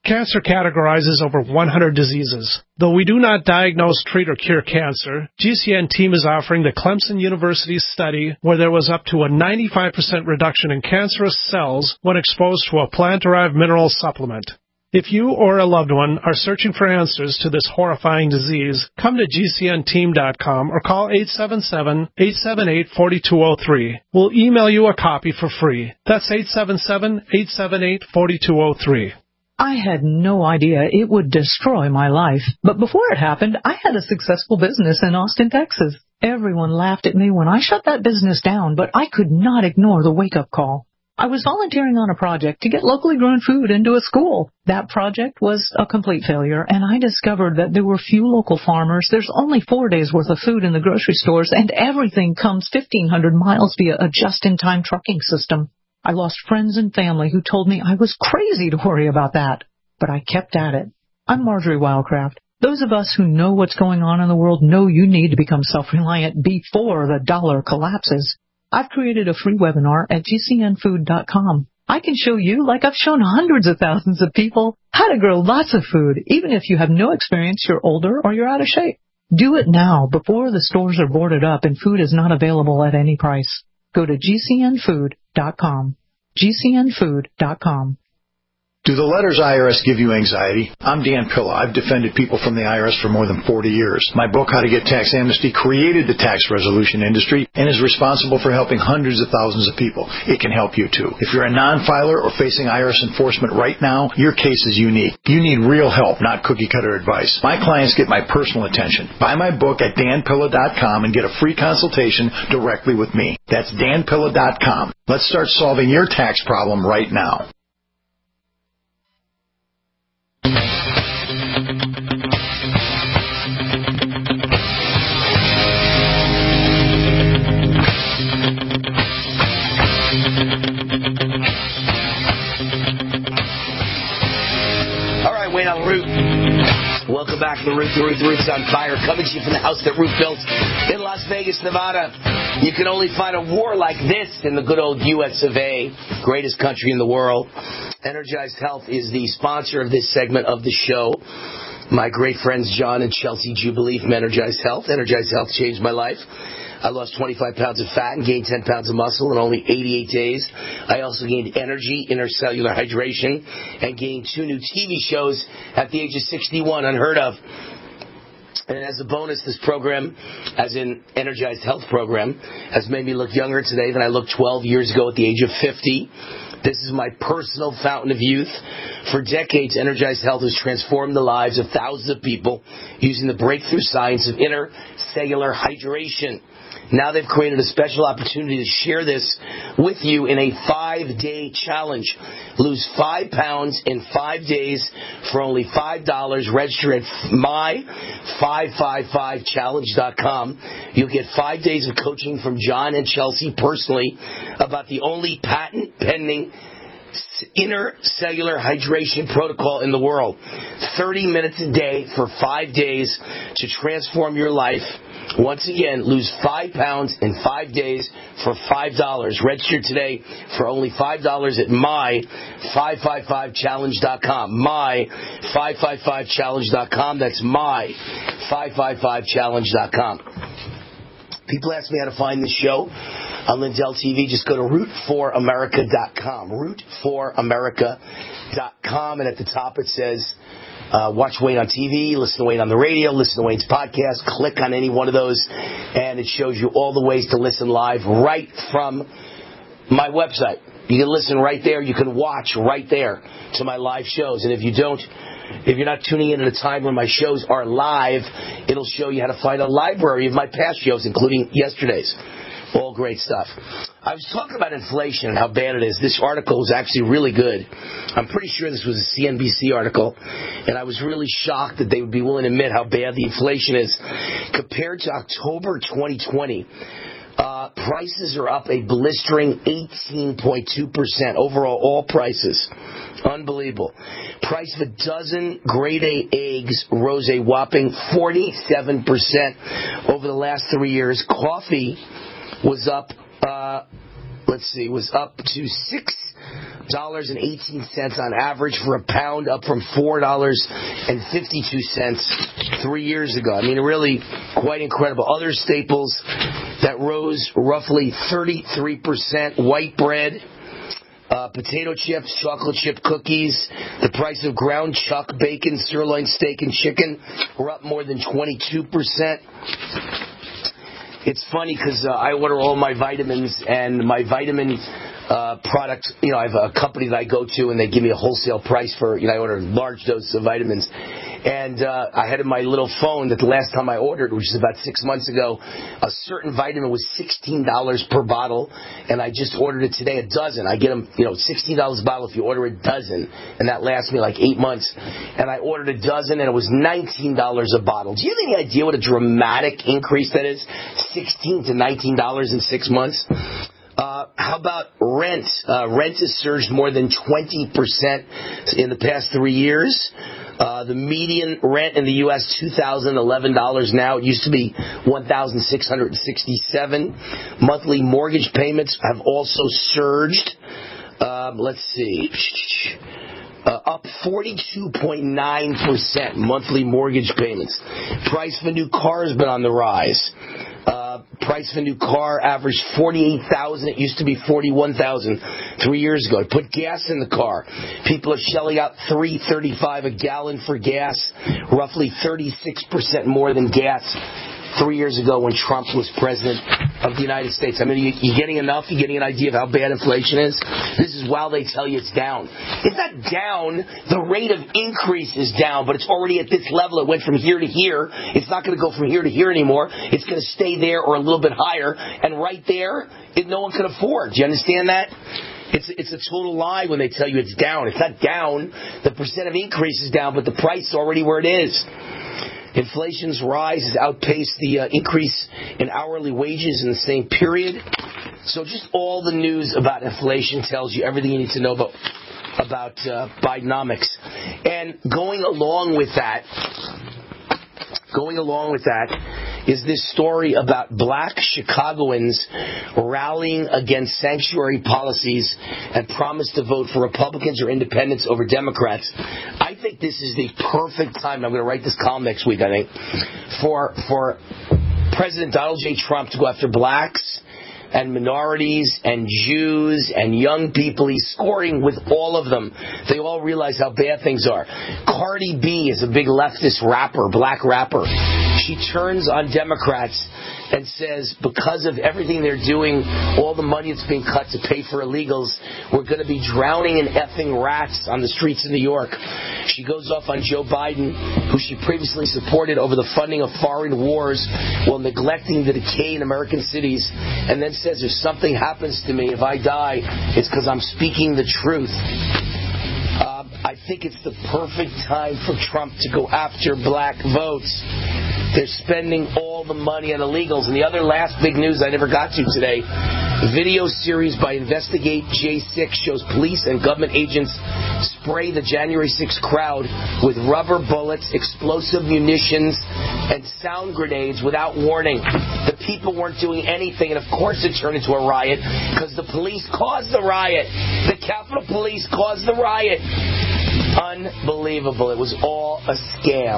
Cancer categorizes over one hundred diseases. Though we do not diagnose, treat, or cure cancer, G C N team is offering the Clemson University study where there was up to a ninety-five percent reduction in cancerous cells when exposed to a plant-derived mineral supplement. If you or a loved one are searching for answers to this horrifying disease, come to G C N team dot com or call eight seven seven, eight seven eight, four two zero three. We'll email you a copy for free. That's eight seven seven, eight seven eight, four two zero three. I had no idea it would destroy my life. But before it happened, I had a successful business in Austin, Texas. Everyone laughed at me when I shut that business down, but I could not ignore the wake-up call. I was volunteering on a project to get locally grown food into a school. That project was a complete failure, and I discovered that there were few local farmers. There's only four days' worth of food in the grocery stores, and everything comes fifteen hundred miles via a just-in-time trucking system. I lost friends and family who told me I was crazy to worry about that. But I kept at it. I'm Marjorie Wildcraft. Those of us who know what's going on in the world know you need to become self-reliant before the dollar collapses. I've created a free webinar at G C N food dot com. I can show you, like I've shown hundreds of thousands of people, how to grow lots of food, even if you have no experience, you're older, or you're out of shape. Do it now before the stores are boarded up and food is not available at any price. Go to G C N food dot com. G C N food dot com. Do the letters I R S give you anxiety? I'm Dan Pilla. I've defended people from the I R S for more than forty years. My book, How to Get Tax Amnesty, created the tax resolution industry and is responsible for helping hundreds of thousands of people. It can help you, too. If you're a non-filer or facing I R S enforcement right now, your case is unique. You need real help, not cookie-cutter advice. My clients get my personal attention. Buy my book at Dan Pilla dot com and get a free consultation directly with me. That's Dan Pilla dot com. Let's start solving your tax problem right now. Wayne on the Root. Welcome back to the Root. The Root, the Root's on fire. Coming to you from the house that Root built in Las Vegas, Nevada. You can only find a war like this in the good old U S of A, greatest country in the world. Energized Health is the sponsor of this segment of the show. My great friends John and Chelsea Jubilee from Energized Health. Energized Health changed my life. I lost twenty-five pounds of fat and gained ten pounds of muscle in only eighty-eight days. I also gained energy, intercellular hydration, and gained two new T V shows at the age of sixty-one, unheard of. And as a bonus, this program, as in Energized Health program, has made me look younger today than I looked twelve years ago at the age of fifty. This is my personal fountain of youth. For decades, Energized Health has transformed the lives of thousands of people using the breakthrough science of intercellular hydration. Now they've created a special opportunity to share this with you in a five-day challenge. Lose five pounds in five days for only five dollars. Register at my five five five challenge dot com. You'll get five days of coaching from John and Chelsea personally about the only patent-pending intercellular hydration protocol in the world. thirty minutes a day for five days to transform your life. Once again, lose five pounds in five days for five dollars. Register today for only five dollars at my five five five challenge dot com. my five five five challenge dot com. That's my five five five challenge dot com. People ask me how to find this show on Lindell T V. Just go to root for america dot com. root for america dot com. And at the top it says, Uh, watch Wayne on T V, listen to Wayne on the radio, listen to Wayne's podcast, click on any one of those, and it shows you all the ways to listen live right from my website. You can listen right there. You can watch right there to my live shows. And if you don't, if you're not tuning in at a time when my shows are live, it'll show you how to find a library of my past shows, including yesterday's. All great stuff. I was talking about inflation and how bad it is. This article is actually really good. I'm pretty sure this was a C N B C article, and I was really shocked that they would be willing to admit how bad the inflation is. Compared to October twenty twenty, uh, prices are up a blistering eighteen point two percent. Overall, all prices. Unbelievable. Price of a dozen grade A eggs rose a whopping forty-seven percent over the last three years. Coffee was up, uh, let's see, was up to six dollars and eighteen cents on average for a pound, up from four dollars and fifty-two cents three years ago. I mean, really quite incredible. Other staples that rose roughly thirty-three percent, white bread, uh, potato chips, chocolate chip cookies, the price of ground chuck, bacon, sirloin steak, and chicken were up more than twenty-two percent. It's funny because uh, I order all my vitamins, and my vitamin uh, product, you know, I have a company that I go to, and they give me a wholesale price for, you know, I order large doses of vitamins. And uh, I had in my little phone that the last time I ordered, which is about six months ago, a certain vitamin was sixteen dollars per bottle, and I just ordered it today, a dozen. I get them, you know, sixteen dollars a bottle if you order a dozen, and that lasts me like eight months. And I ordered a dozen, and it was nineteen dollars a bottle. Do you have any idea what a dramatic increase that is? sixteen to nineteen dollars in six months. Uh, how about rent? Uh, rent has surged more than twenty percent in the past three years. Uh, the median rent in the U S, two thousand eleven dollars now. It used to be one thousand six hundred sixty-seven dollars. Monthly mortgage payments have also surged. Um, let's see. Uh, up forty-two point nine percent monthly mortgage payments. Price of a new car has been on the rise. Uh, price of a new car averaged forty-eight thousand dollars. It used to be forty-one thousand dollars three years ago. Put gas in the car. People are shelling out three dollars and thirty-five cents a gallon for gas, roughly thirty-six percent more than gas three years ago when Trump was president of the United States. I mean, you, you getting enough? You getting an idea of how bad inflation is? This is while they tell you it's down. It's not down. The rate of increase is down, but it's already at this level. It went from here to here. It's not going to go from here to here anymore. It's going to stay there or a little bit higher. And right there, it, no one can afford. Do you understand that? It's it's a total lie when they tell you it's down. It's not down. The percent of increase is down, but the price is already where it is. Inflation's rise has outpaced the uh, increase in hourly wages in the same period. So just all the news about inflation tells you everything you need to know about about uh, Bidenomics. And going along with that, going along with that is this story about black Chicagoans rallying against sanctuary policies and promise to vote for Republicans or independents over Democrats. I think this is the perfect time, I'm going to write this column next week, I think, for for President Donald J. Trump to go after blacks and minorities and Jews and young people. He's scoring with all of them. They all realize how bad things are. Cardi B is a big leftist rapper, black rapper. She turns on Democrats and says, because of everything they're doing, all the money that's being cut to pay for illegals, we're going to be drowning in effing rats on the streets of New York. She goes off on Joe Biden, who she previously supported over the funding of foreign wars while neglecting the decay in American cities, and then says if something happens to me, if I die, it's because I'm speaking the truth. Uh, I think it's the perfect time for Trump to go after black votes. They're spending all the money on illegals. And the other last big news I never got to today, video series by Investigate J six shows police and government agents spray the January sixth crowd with rubber bullets, explosive munitions, and sound grenades without warning. The people weren't doing anything, and of course it turned into a riot because the police caused the riot. The Capitol Police caused the riot. Unbelievable. It was all a scam.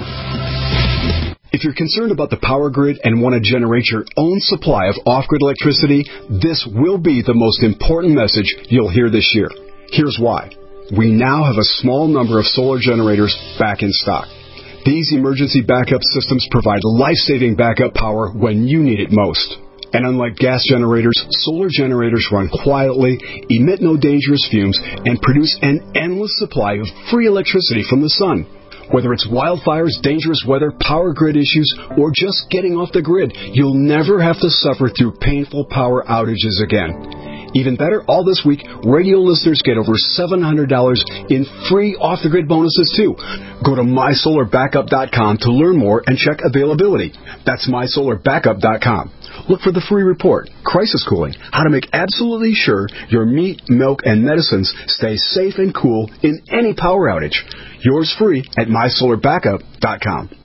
If you're concerned about the power grid and want to generate your own supply of off-grid electricity, this will be the most important message you'll hear this year. Here's why. We now have a small number of solar generators back in stock. These emergency backup systems provide life-saving backup power when you need it most. And unlike gas generators, solar generators run quietly, emit no dangerous fumes, and produce an endless supply of free electricity from the sun. Whether it's wildfires, dangerous weather, power grid issues, or just getting off the grid, you'll never have to suffer through painful power outages again. Even better, all this week, radio listeners get over seven hundred dollars in free off-the-grid bonuses, too. Go to my solar backup dot com to learn more and check availability. That's my solar backup dot com. Look for the free report, Crisis Cooling, how to make absolutely sure your meat, milk, and medicines stay safe and cool in any power outage. Yours free at my solar backup dot com.